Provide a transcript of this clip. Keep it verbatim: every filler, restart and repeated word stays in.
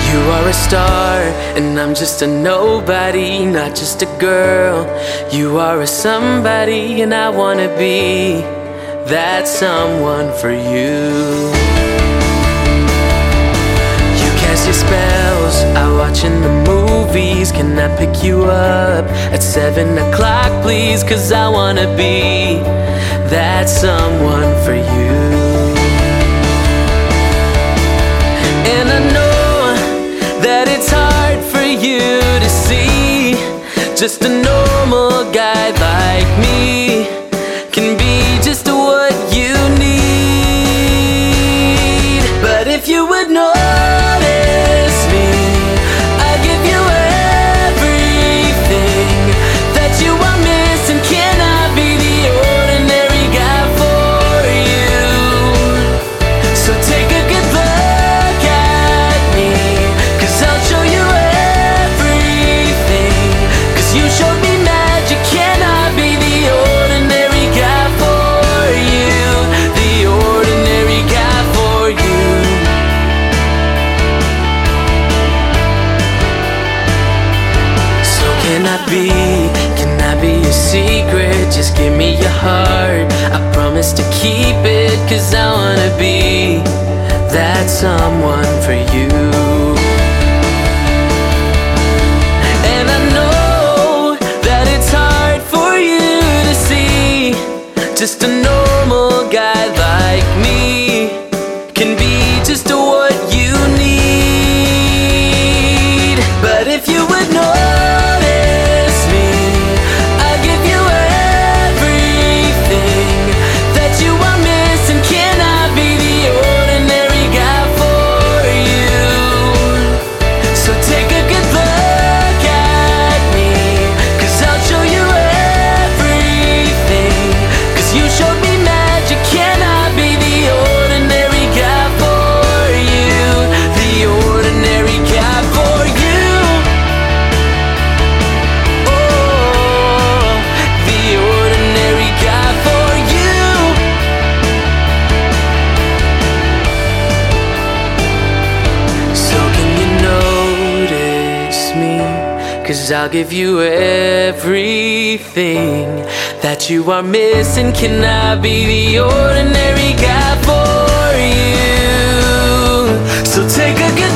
You are a star, and I'm just a nobody, not just a girl. You are a somebody, and I wanna be that someone for you. You cast your spells, I watch in the movies. Can I pick you up at seven o'clock, please? Cause I wanna be that someone for you. And I know that it's hard for you to see, just a normal guy like me can be just what you need. But if you would notice me, I give you everything that you are missing. Can I be the ordinary guy for you? So take a good look at me, cause I'll show you everything. Cause you showed me magic. Can I be the ordinary guy for you? The ordinary guy for you. So can I be, can I be your secret? Just give me your heart, I promise to keep it. Cause I wanna be that someone for you. And I know that it's hard for you to see, just a normal guy like me can be just what you need. But if you would notice me, I give you everything that you are missing. Can I be the ordinary guy for you? So take a good look at me, cause I'll show you everything. Cause you showed me magic. Can I be the ordinary guy for you? The ordinary guy for you. Oh, the ordinary guy for you. So can you notice me? Cause I'll give you everything that you are missing. Can I be the ordinary guy for you? So take a good